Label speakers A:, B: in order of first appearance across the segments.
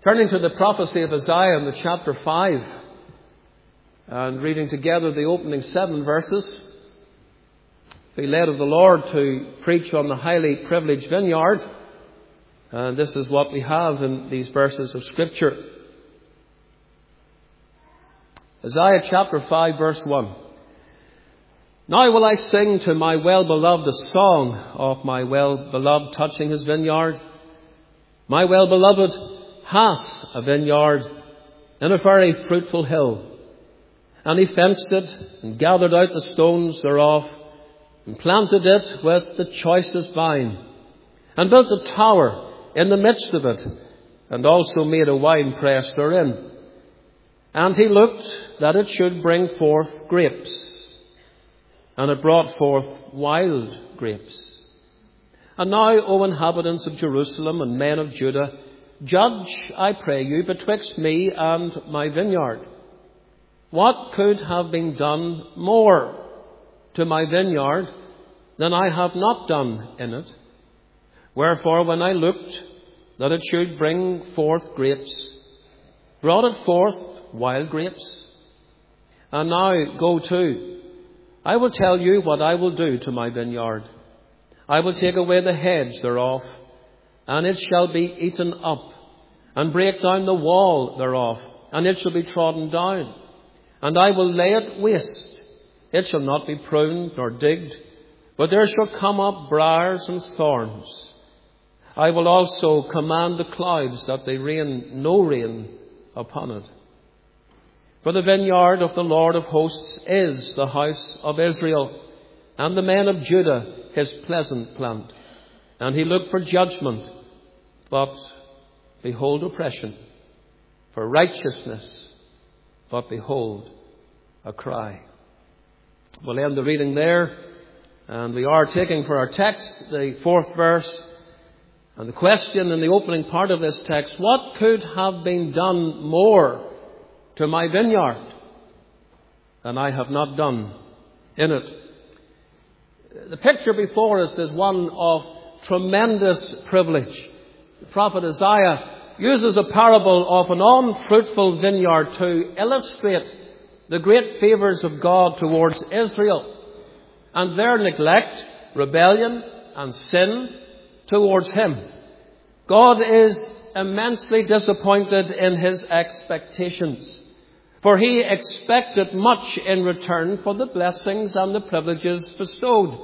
A: Turning to the prophecy of Isaiah in the chapter 5 and reading together the opening 7 verses. Be led of the Lord to preach on the highly privileged vineyard. And this is what we have in these verses of Scripture. Isaiah chapter 5 verse 1. Now will I sing to my well-beloved a song of my well-beloved touching his vineyard. My well-beloved hath a vineyard in a very fruitful hill. And he fenced it and gathered out the stones thereof and planted it with the choicest vine and built a tower in the midst of it and also made a winepress therein. And he looked that it should bring forth grapes, and it brought forth wild grapes. And now, O inhabitants of Jerusalem and men of Judah, judge, I pray you, betwixt me and my vineyard. What could have been done more to my vineyard than I have not done in it? Wherefore, when I looked that it should bring forth grapes, brought it forth wild grapes. And now go to, I will tell you what I will do to my vineyard. I will take away the hedge thereof, and it shall be eaten up, and break down the wall thereof, and it shall be trodden down. And I will lay it waste. It shall not be pruned nor digged, but there shall come up briars and thorns. I will also command the clouds that they rain no rain upon it. For the vineyard of the Lord of hosts is the house of Israel, and the men of Judah his pleasant plant. And he looked for judgment, but behold oppression, for righteousness, but behold a cry. We'll end the reading there, and we are taking for our text the 4th verse, and the question in the opening part of this text: what could have been done more to my vineyard than I have not done in it? The picture before us is one of tremendous privilege. The prophet Isaiah uses a parable of an unfruitful vineyard to illustrate the great favours of God towards Israel and their neglect, rebellion and sin towards him. God is immensely disappointed in his expectations, for he expected much in return for the blessings and the privileges bestowed.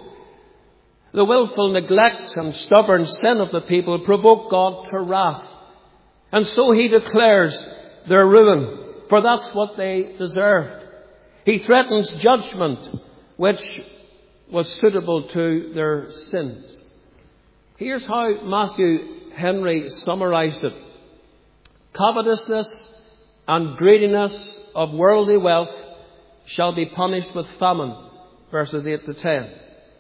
A: The willful neglect and stubborn sin of the people provoke God to wrath. And so he declares their ruin, for that's what they deserved. He threatens judgment, which was suitable to their sins. Here's how Matthew Henry summarized it. Covetousness and greediness of worldly wealth shall be punished with famine, verses 8 to 10.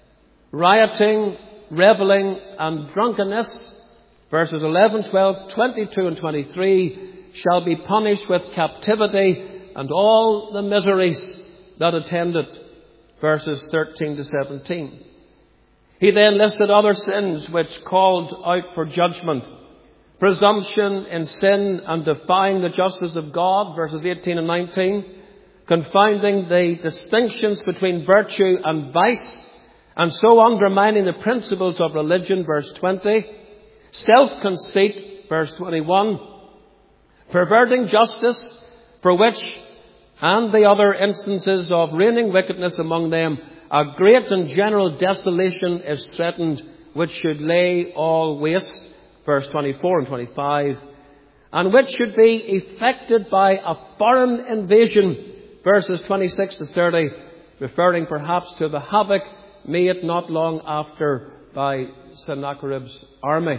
A: Rioting, reveling and drunkenness, verses 11, 12, 22 and 23, shall be punished with captivity and all the miseries that attend it, verses 13 to 17. He then listed other sins which called out for judgment. Presumption in sin and defying the justice of God, verses 18 and 19. Confounding the distinctions between virtue and vice, and so undermining the principles of religion, verse 20. Self-conceit, verse 21. Perverting justice, for which, and the other instances of reigning wickedness among them, a great and general desolation is threatened, which should lay all waste, verse 24 and 25, and which should be effected by a foreign invasion, verses 26 to 30, referring perhaps to the havoc made not long after by Sennacherib's army.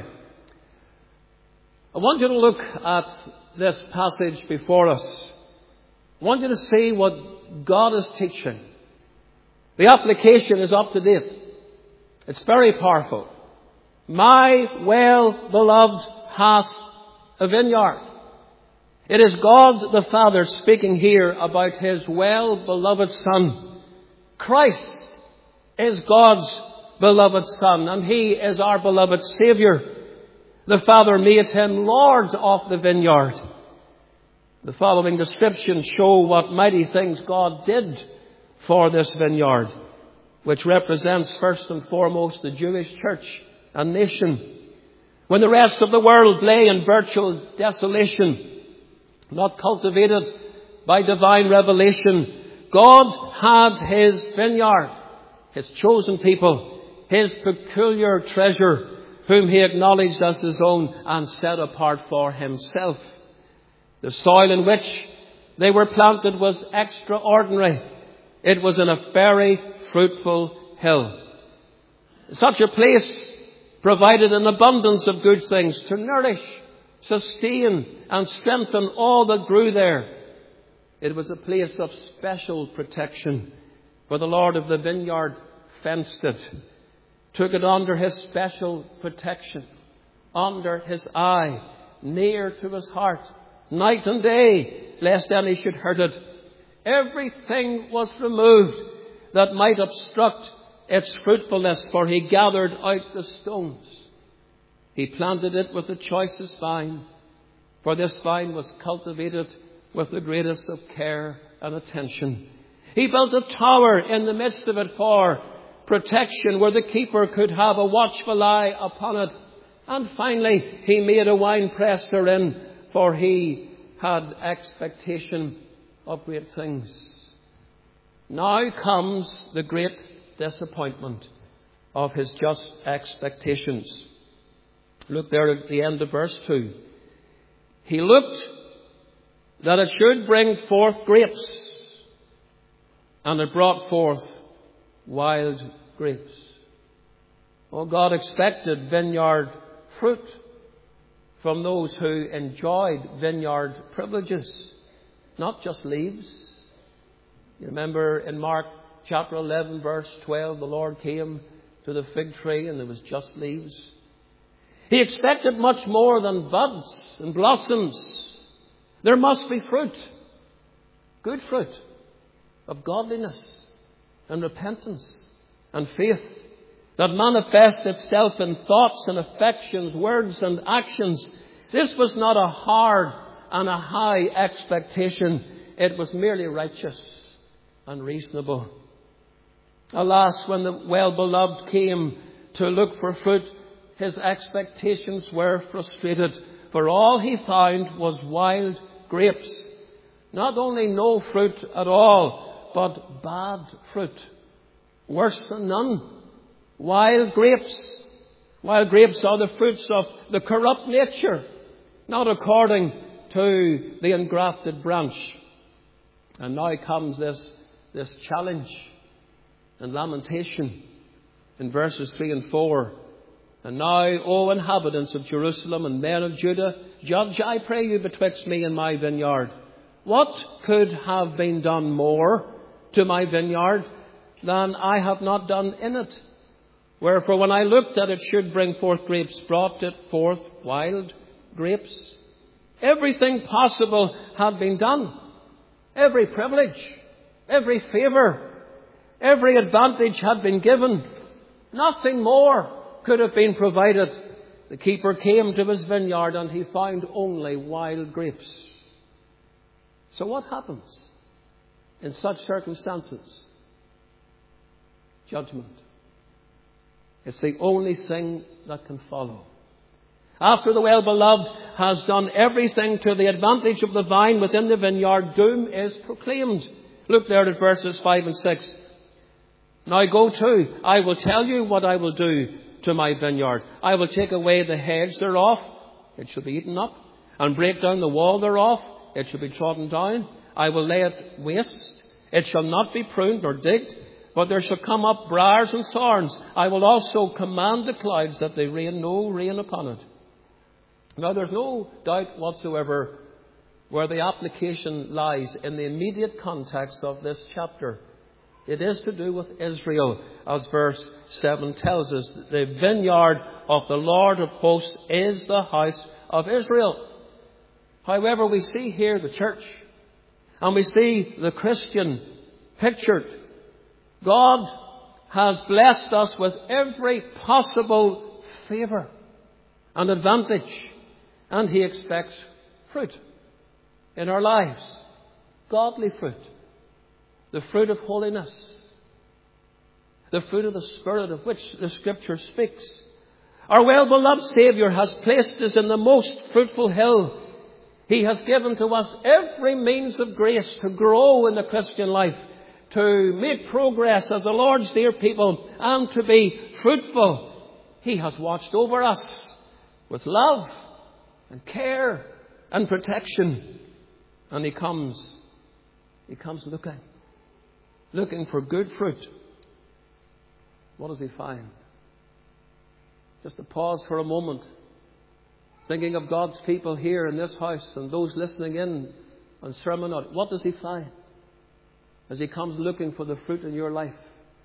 A: I want you to look at this passage before us. I want you to see what God is teaching. The application is up to date. It's very powerful. My well-beloved hath a vineyard. It is God the Father speaking here about his well-beloved Son. Christ is God's beloved Son, and he is our beloved Saviour. The Father made him Lord of the vineyard. The following descriptions show what mighty things God did for this vineyard, which represents first and foremost the Jewish church and nation. When the rest of the world lay in virtual desolation, not cultivated by divine revelation, God had his vineyard, his chosen people, his peculiar treasure, whom he acknowledged as his own and set apart for himself. The soil in which they were planted was extraordinary. It was in a very fruitful hill. Such a place provided an abundance of good things to nourish, sustain, and strengthen all that grew there. It was a place of special protection, for the Lord of the vineyard fenced it, took it under his special protection, under his eye, near to his heart, night and day, lest any should hurt it. Everything was removed that might obstruct its fruitfulness, for he gathered out the stones. He planted it with the choicest vine, for this vine was cultivated with the greatest of care and attention. He built a tower in the midst of it for protection, where the keeper could have a watchful eye upon it. And finally, he made a wine press therein, for he had expectation of great things. Now comes the great disappointment of his just expectations. Look there at the end of verse 2. He looked that it should bring forth grapes, and it brought forth wild grapes. Oh, God expected vineyard fruit from those who enjoyed vineyard privileges, not just leaves. You remember in Mark chapter 11, verse 12, the Lord came to the fig tree and there was just leaves. He expected much more than buds and blossoms. There must be fruit, good fruit of godliness and repentance and faith that manifests itself in thoughts and affections, words and actions. This was not a hard and a high expectation. It was merely righteous and reasonable. Alas, when the well-beloved came to look for fruit, his expectations were frustrated, for all he found was wild grapes. Not only no fruit at all, but bad fruit. Worse than none. Wild grapes. Wild grapes are the fruits of the corrupt nature, not according to the engrafted branch. And now comes this challenge and lamentation in verses 3 and 4. And now, O inhabitants of Jerusalem and men of Judah, judge, I pray you, betwixt me and my vineyard. What could have been done more to my vineyard than I have not done in it? Wherefore, when I looked that it should bring forth grapes, brought it forth wild grapes. Everything possible had been done. Every privilege, every favour, every advantage had been given. Nothing more could have been provided. The keeper came to his vineyard and he found only wild grapes. So what happens in such circumstances? Judgment. It's the only thing that can follow. After the well-beloved has done everything to the advantage of the vine within the vineyard, doom is proclaimed. Look there at verses 5 and 6. Now go to, I will tell you what I will do to my vineyard. I will take away the hedge thereof, it shall be eaten up, and break down the wall thereof, it shall be trodden down. I will lay it waste, it shall not be pruned nor digged, but there shall come up briars and thorns. I will also command the clouds that they rain no rain upon it. Now there's no doubt whatsoever where the application lies in the immediate context of this chapter. It is to do with Israel, as verse 7 tells us. The vineyard of the Lord of hosts is the house of Israel. However, we see here the church, and we see the Christian pictured. God has blessed us with every possible favour and advantage. And He expects fruit in our lives. Godly fruit. The fruit of holiness. The fruit of the Spirit of which the Scripture speaks. Our well-beloved Saviour has placed us in the most fruitful hill. He has given to us every means of grace to grow in the Christian life, to make progress as the Lord's dear people, and to be fruitful. He has watched over us with love and care and protection. And He comes looking for good fruit. What does He find? Just to pause for a moment, thinking of God's people here in this house and those listening in on Sermon Note. What does He find as He comes looking for the fruit in your life?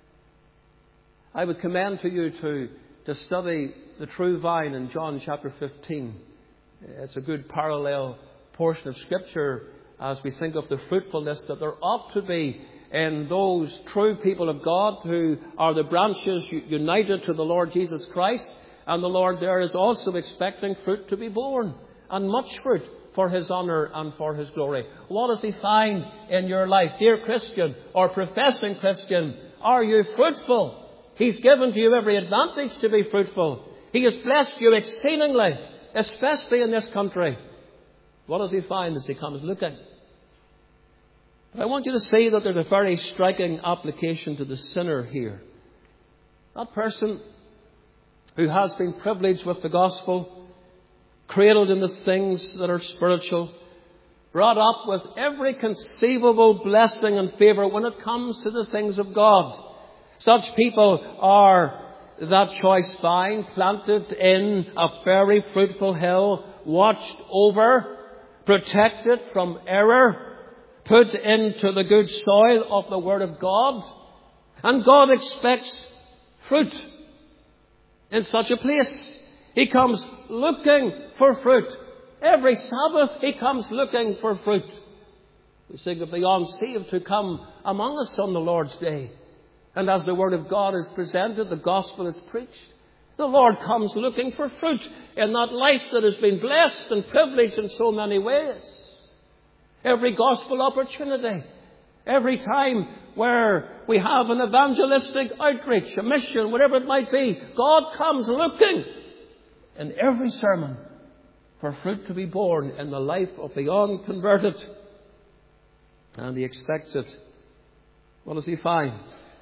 A: I would commend to you to study the true vine in John chapter 15. It's a good parallel portion of Scripture as we think of the fruitfulness that there ought to be in those true people of God who are the branches united to the Lord Jesus Christ. And the Lord there is also expecting fruit to be born, and much fruit for His honour and for His glory. What does He find in your life, dear Christian or professing Christian? Are you fruitful? He's given to you every advantage to be fruitful. He has blessed you exceedingly, especially in this country. What does He find as He comes looking? But I want you to see that there's a very striking application to the sinner here. That person who has been privileged with the gospel, cradled in the things that are spiritual, brought up with every conceivable blessing and favour when it comes to the things of God. Such people are that choice vine planted in a very fruitful hill, watched over, protected from error, put into the good soil of the Word of God. And God expects fruit in such a place. He comes looking for fruit. Every Sabbath He comes looking for fruit. We sing of the unsaved who come among us on the Lord's day. And as the Word of God is presented, the Gospel is preached, the Lord comes looking for fruit in that life that has been blessed and privileged in so many ways. Every gospel opportunity, every time where we have an evangelistic outreach, a mission, whatever it might be, God comes looking in every sermon for fruit to be born in the life of the unconverted. And He expects it. What does He find?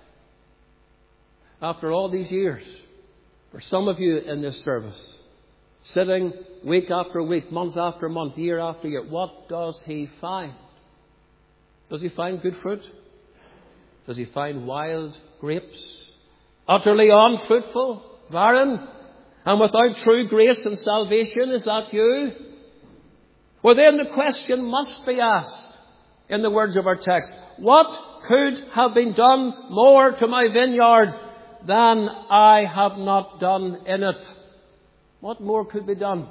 A: After all these years, for some of you in this service, sitting week after week, month after month, year after year, what does He find? Does He find good fruit? Does He find wild grapes? Utterly unfruitful, barren, and without true grace and salvation? Is that you? Well, then the question must be asked in the words of our text. What could have been done more to my vineyard than I have not done in it? What more could be done?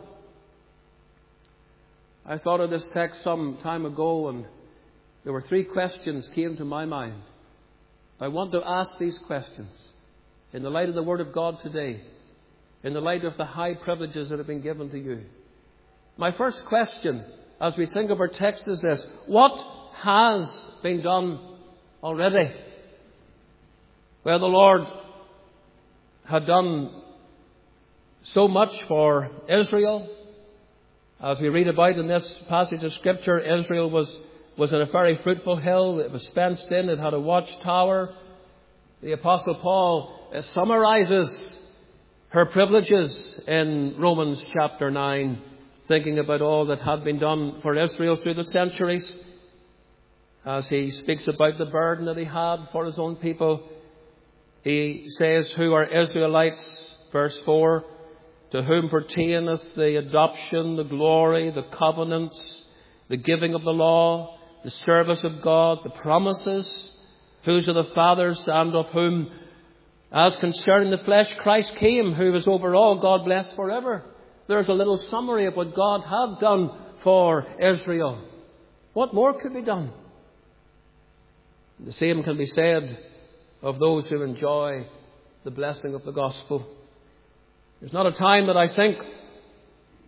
A: I thought of this text some time ago, and there were 3 questions came to my mind. I want to ask these questions in the light of the Word of God today, in the light of the high privileges that have been given to you. My first question, as we think of our text, is this: what has been done already? Well, the Lord had done so much for Israel. As we read about in this passage of Scripture, Israel was in a very fruitful hill. It was fenced in. It had a watchtower. The Apostle Paul summarizes her privileges in Romans chapter 9, thinking about all that had been done for Israel through the centuries. As he speaks about the burden that he had for his own people, he says, "Who are Israelites?" Verse 4, "To whom pertaineth the adoption, the glory, the covenants, the giving of the law, the service of God, the promises, whose are the fathers, and of whom, as concerning the flesh, Christ came, who is over all, God bless forever." There's a little summary of what God had done for Israel. What more could be done? The same can be said of those who enjoy the blessing of the gospel. There's not a time that I think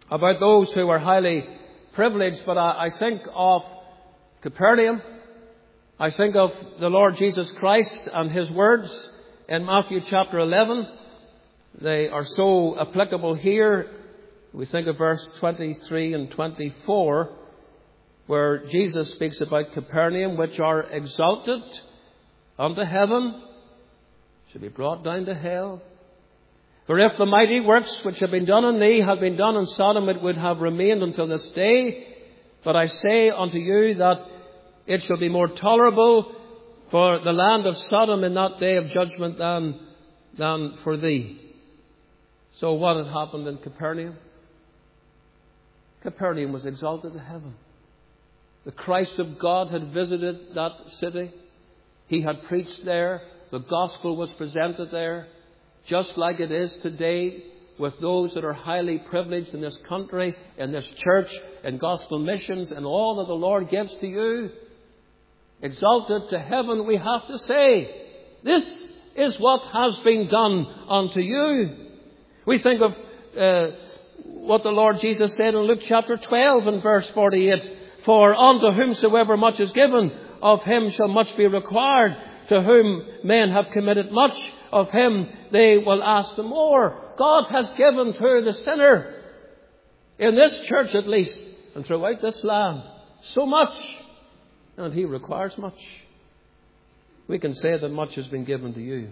A: about those who are highly privileged, but I think of Capernaum. I think of the Lord Jesus Christ and His words in Matthew chapter 11. They are so applicable here. We think of verse 23 and 24, where Jesus speaks about Capernaum, which are exalted unto heaven, should be brought down to hell. For if the mighty works which have been done in thee had been done in Sodom, it would have remained until this day. But I say unto you that it shall be more tolerable for the land of Sodom in that day of judgment than for thee. So what had happened in Capernaum? Capernaum was exalted to heaven. The Christ of God had visited that city. He had preached there. The gospel was presented there. Just like it is today with those that are highly privileged in this country, in this church, in gospel missions, and all that the Lord gives to you. Exalted to heaven, we have to say, this is what has been done unto you. We think of what the Lord Jesus said in Luke chapter 12 and verse 48. For unto whomsoever much is given, of him shall much be required. To whom men have committed much, of him they will ask the more. God has given to the sinner, in this church at least, and throughout this land, so much. And He requires much. We can say that much has been given to you.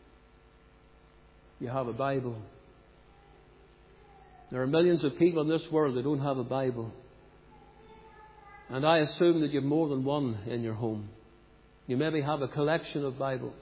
A: You have a Bible. There are millions of people in this world that don't have a Bible. And I assume that you have more than one in your home. You maybe have a collection of Bibles.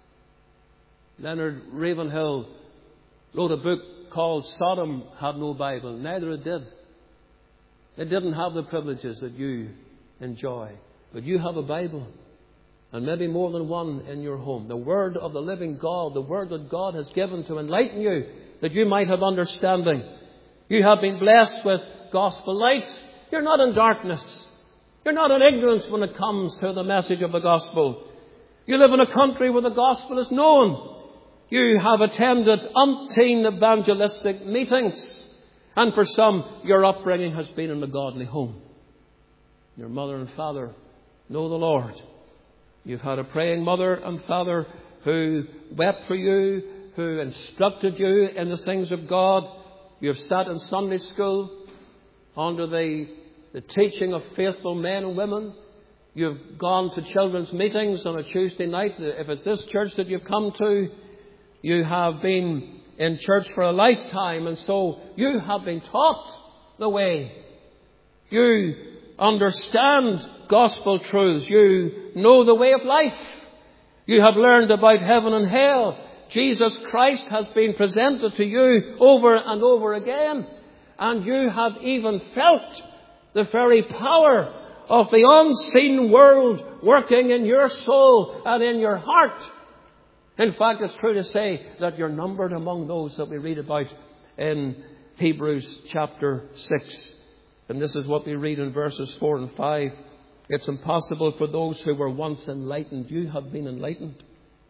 A: Leonard Ravenhill wrote a book called Sodom Had No Bible. Neither it did. It didn't have the privileges that you enjoy. But you have a Bible. And maybe more than one in your home. The Word of the living God. The Word that God has given to enlighten you. That you might have understanding. You have been blessed with gospel light. You're not in darkness. You're not in ignorance when it comes to the message of the gospel. You live in a country where the gospel is known. You have attended umpteen evangelistic meetings. And for some, your upbringing has been in a godly home. Your mother and father know the Lord. You've had a praying mother and father who wept for you, who instructed you in the things of God. You've sat in Sunday school under the teaching of faithful men and women. You've gone to children's meetings on a Tuesday night. If it's this church that you've come to, you have been in church for a lifetime, and so you have been taught the way. You understand gospel truths. You know the way of life. You have learned about heaven and hell. Jesus Christ has been presented to you over and over again, and you have even felt the very power of the unseen world working in your soul and in your heart. In fact, it's true to say that you're numbered among those that we read about in Hebrews chapter 6. And this is what we read in verses 4 and 5. It's impossible for those who were once enlightened. You have been enlightened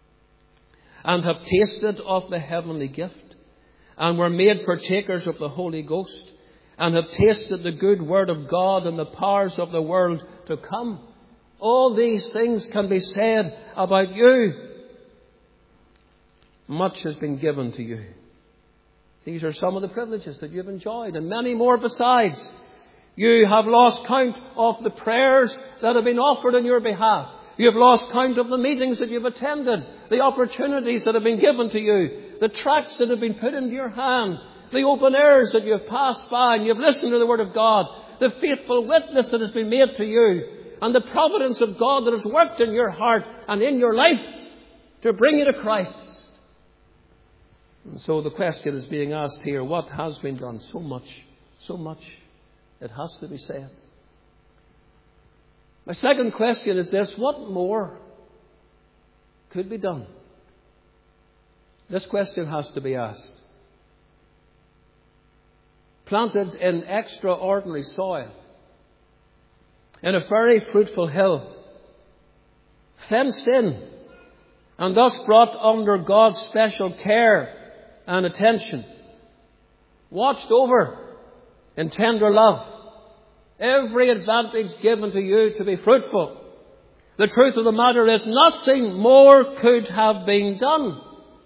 A: and have tasted of the heavenly gift and were made partakers of the Holy Ghost, and have tasted the good word of God and the powers of the world to come. All these things can be said about you. Much has been given to you. These are some of the privileges that you've enjoyed, and many more besides. You have lost count of the prayers that have been offered on your behalf. You have lost count of the meetings that you've attended, the opportunities that have been given to you, the tracts that have been put into your hand, the open airs that you've passed by and you've listened to the Word of God, the faithful witness that has been made to you, and the providence of God that has worked in your heart and in your life to bring you to Christ. And so the question is being asked here, what has been done? So much. It has to be said. My second question is this: what more could be done? This question has to be asked. Planted in extraordinary soil, in a very fruitful hill, fenced in, and thus brought under God's special care and attention, watched over in tender love, every advantage given to you to be fruitful. The truth of the matter is nothing more could have been done.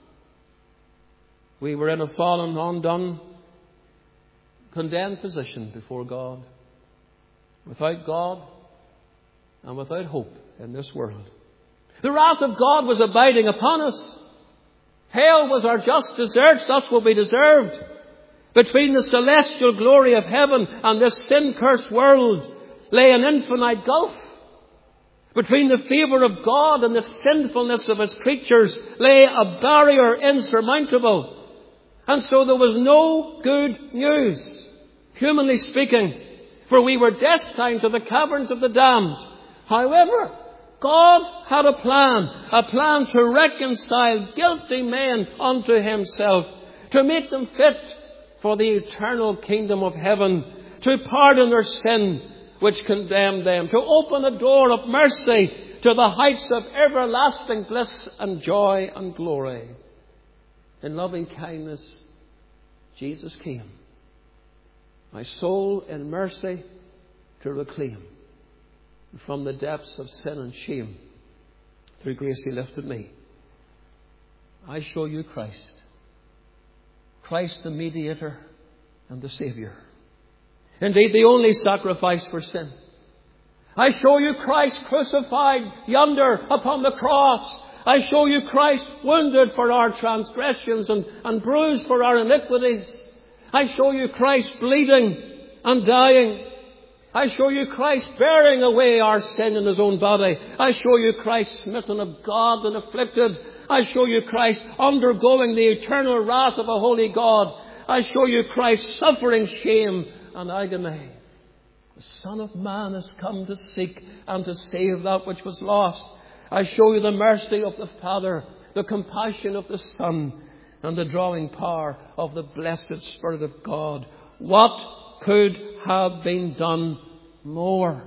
A: We were in a fallen, undone, condemned position before God, without God and without hope in this world. The wrath of God was abiding upon us. Hell was our just deserts. That's what we deserved. Between the celestial glory of heaven and this sin-cursed world lay an infinite gulf. Between the favour of God and the sinfulness of His creatures lay a barrier insurmountable. And so there was no good news, humanly speaking, for we were destined to the caverns of the damned. However, God had a plan to reconcile guilty men unto Himself, to make them fit for the eternal kingdom of heaven, to pardon their sin which condemned them, to open a door of mercy to the heights of everlasting bliss and joy and glory. In loving kindness, Jesus came, my soul in mercy to reclaim. From the depths of sin and shame, through grace He lifted me. I show you Christ. Christ the mediator and the Saviour. Indeed, the only sacrifice for sin. I show you Christ crucified yonder upon the cross. I show you Christ wounded for our transgressions and bruised for our iniquities. I show you Christ bleeding and dying. I show you Christ bearing away our sin in His own body. I show you Christ smitten of God and afflicted. I show you Christ undergoing the eternal wrath of a holy God. I show you Christ suffering shame and agony. The Son of Man has come to seek and to save that which was lost. I show you the mercy of the Father, the compassion of the Son, and the drawing power of the blessed Spirit of God. What could have been done more?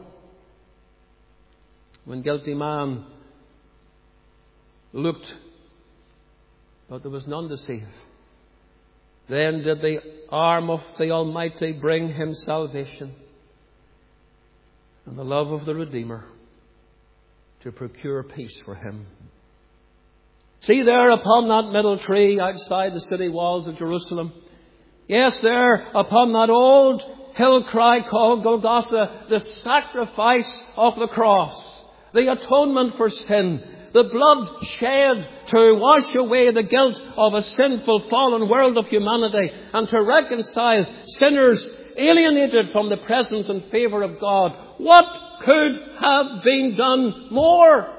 A: When guilty man looked, but there was none to save, then did the arm of the Almighty bring him salvation, and the love of the Redeemer to procure peace for him. See there upon that middle tree outside the city walls of Jerusalem. Yes, there upon that old hill cry called Golgotha, the sacrifice of the cross, the atonement for sin, the blood shed to wash away the guilt of a sinful, fallen world of humanity and to reconcile sinners alienated from the presence and favour of God. What could have been done more?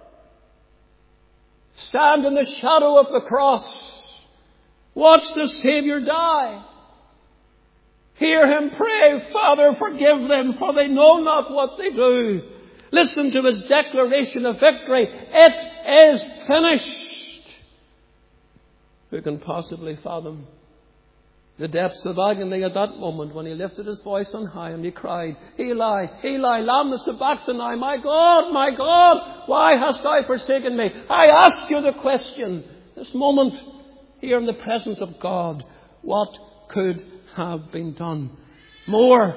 A: Stand in the shadow of the cross. Watch the Saviour die. Hear Him pray, Father, forgive them, for they know not what they do. Listen to His declaration of victory. It is finished. Who can possibly fathom the depths of agony at that moment when He lifted His voice on high and He cried, Eli, Eli, lama sabachthani, my God, why hast thou forsaken me? I ask you the question, this moment, here in the presence of God, what could have been done more?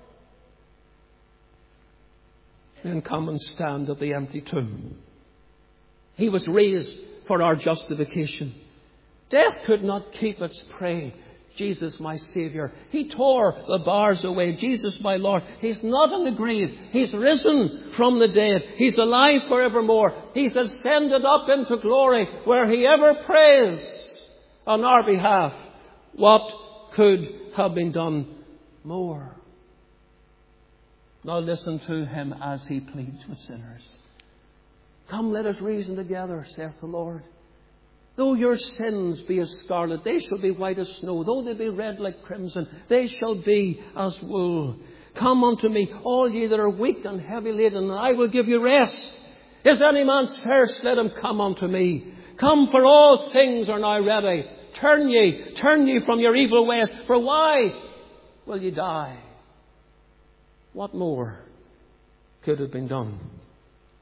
A: Then come and stand at the empty tomb. He was raised for our justification. Death could not keep its prey. Jesus, my Saviour. He tore the bars away. Jesus, my Lord. He's not in the grave. He's risen from the dead. He's alive forevermore. He's ascended up into glory where He ever prays on our behalf. What could have been done more? Now listen to Him as He pleads with sinners. Come, let us reason together, saith the Lord. Though your sins be as scarlet, they shall be white as snow. Though they be red like crimson, they shall be as wool. Come unto me, all ye that are weak and heavy laden, and I will give you rest. Is any man thirst? Let him come unto me. Come, for all things are now ready. Turn ye from your evil ways. For why will ye die? What more could have been done?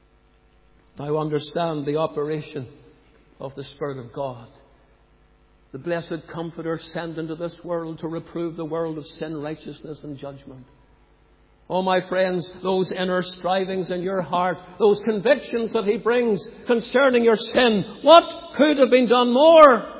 A: I understand the operation of the Spirit of God. the blessed Comforter sent into this world to reprove the world of sin, righteousness and judgment. Oh, my friends, those inner strivings in your heart, those convictions that He brings concerning your sin, what could have been done more?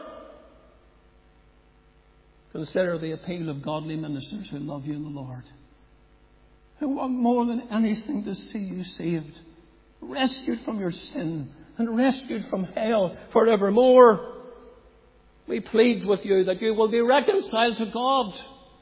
A: Consider the appeal of godly ministers who love you in the Lord, who want more than anything to see you saved, rescued from your sin and rescued from hell forevermore. We plead with you that you will be reconciled to God.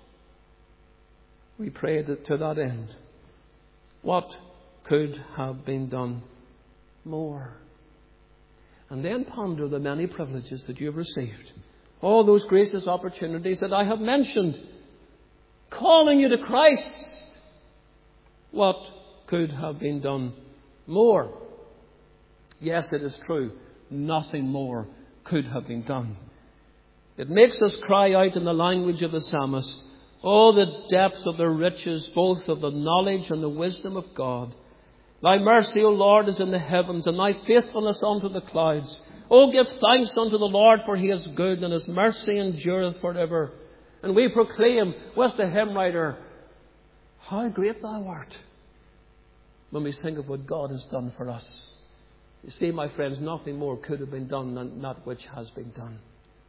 A: We pray that to that end. What could have been done more? And then ponder the many privileges that you have received. All those gracious opportunities that I have mentioned, calling you to Christ. What could have been done more? Yes, it is true. Nothing more could have been done. It makes us cry out in the language of the psalmist, oh, the depth of the riches, both of the knowledge and the wisdom of God. Thy mercy, O Lord, is in the heavens, and thy faithfulness unto the clouds. Oh, give thanks unto the Lord, for He is good, and His mercy endureth forever. And we proclaim with the hymn writer, how great Thou art, when we think of what God has done for us. You see, my friends, nothing more could have been done than that which has been done.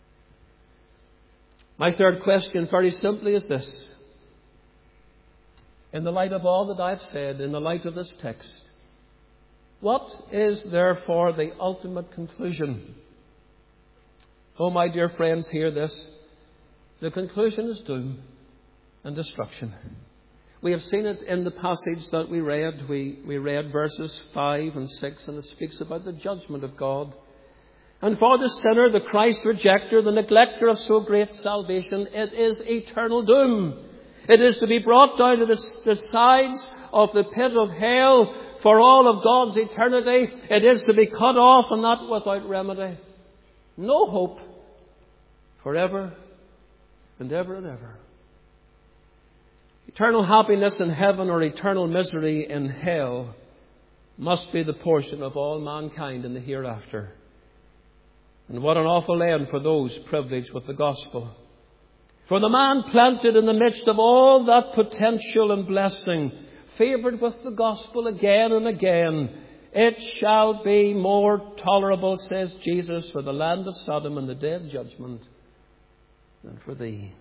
A: My third question, very simply, is this. In the light of all that I've said, in the light of this text, what is therefore the ultimate conclusion? Oh, my dear friends, hear this. The conclusion is doom and destruction. We have seen it in the passage that we read. We read verses 5 and 6, and it speaks about the judgment of God. And for the sinner, the Christ rejecter, the neglecter of so great salvation, it is eternal doom. It is to be brought down to the sides of the pit of hell for all of God's eternity. It is to be cut off, and not without remedy. No hope forever and ever and ever. Eternal happiness in heaven or eternal misery in hell must be the portion of all mankind in the hereafter. And what an awful end for those privileged with the gospel. For the man planted in the midst of all that potential and blessing, favoured with the gospel again and again, it shall be more tolerable, says Jesus, for the land of Sodom and the day of judgment than for thee.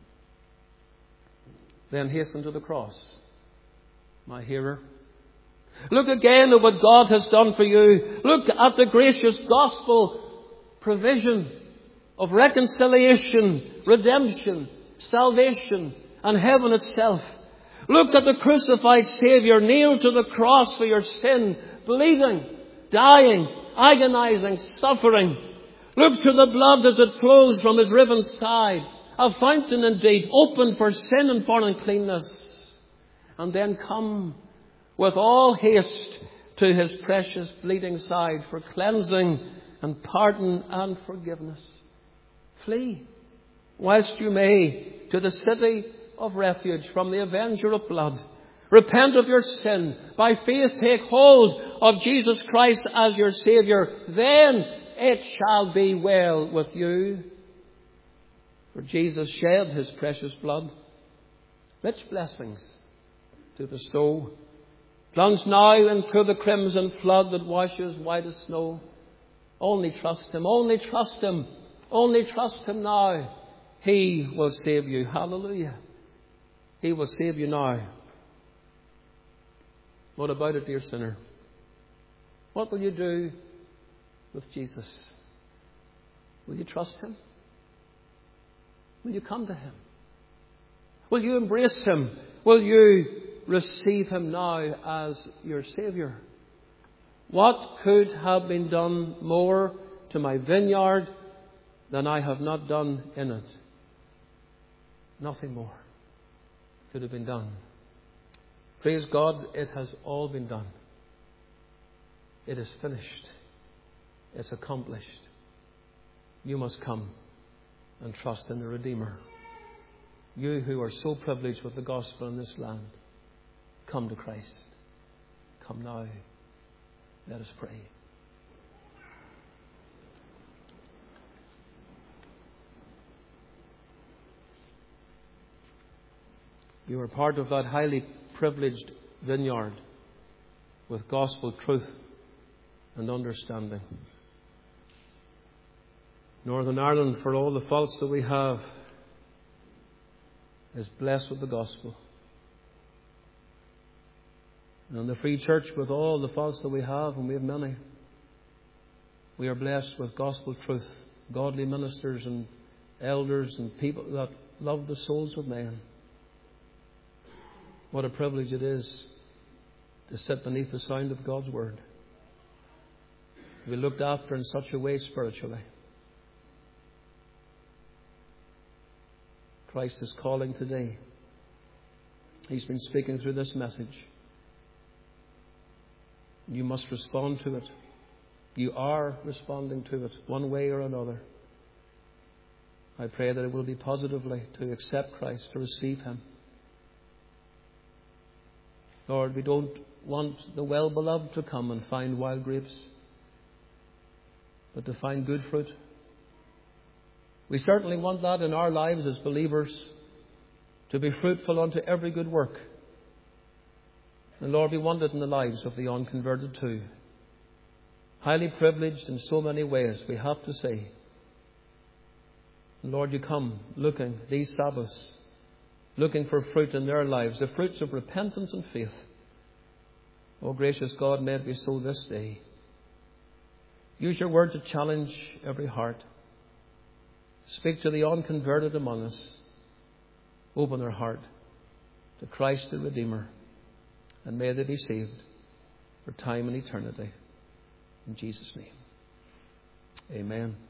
A: Then hasten to the cross, my hearer. Look again at what God has done for you. Look at the gracious gospel provision of reconciliation, redemption, salvation, and heaven itself. Look at the crucified Saviour nailed to the cross for your sin, bleeding, dying, agonizing, suffering. Look to the blood as it flows from His riven side, a fountain indeed, open for sin and for uncleanness. And then come with all haste to His precious bleeding side for cleansing and pardon and forgiveness. Flee, whilst you may, to the city of refuge from the avenger of blood. Repent of your sin. By faith take hold of Jesus Christ as your Saviour. Then it shall be well with you. For Jesus shed His precious blood, rich blessings to bestow. Plunge now into the crimson flood that washes white as snow. Only trust Him, only trust Him, only trust Him now. He will save you. Hallelujah. He will save you now. What about it, dear sinner? What will you do with Jesus? Will you trust Him? Will you come to Him? Will you embrace Him? Will you receive Him now as your Saviour? What could have been done more to my vineyard than I have not done in it? Nothing more could have been done. Praise God, it has all been done. It is finished. It's accomplished. You must come and trust in the Redeemer. You who are so privileged with the gospel in this land, come to Christ. Come now. Let us pray. You are part of that highly privileged vineyard with gospel truth and understanding. Northern Ireland, for all the faults that we have, is blessed with the gospel. And the Free Church, with all the faults that we have, and we have many, we are blessed with gospel truth, godly ministers and elders and people that love the souls of men. What a privilege it is to sit beneath the sound of God's Word, to be looked after in such a way spiritually. Christ is calling today. He's been speaking through this message. You must respond to it. You are responding to it one way or another. I pray that it will be positively to accept Christ, to receive Him. Lord, we don't want the well-beloved to come and find wild grapes, but to find good fruit. We certainly want that in our lives as believers, to be fruitful unto every good work. And Lord, we want it in the lives of the unconverted too. Highly privileged in so many ways, we have to say. And Lord, you come looking these Sabbaths, looking for fruit in their lives, the fruits of repentance and faith. Oh, gracious God, may it be so this day. Use your word to challenge every heart. Speak to the unconverted among us. Open their heart to Christ the Redeemer. And may they be saved for time and eternity. In Jesus' name. Amen.